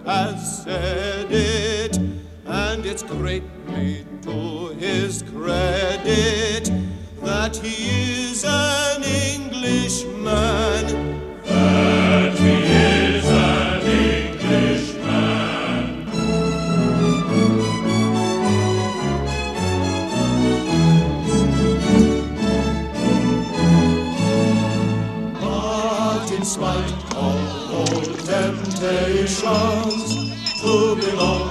has said it, and it's greatly to his credit that he is an Englishman. That he is an Englishman. But in spite of all temptations to belong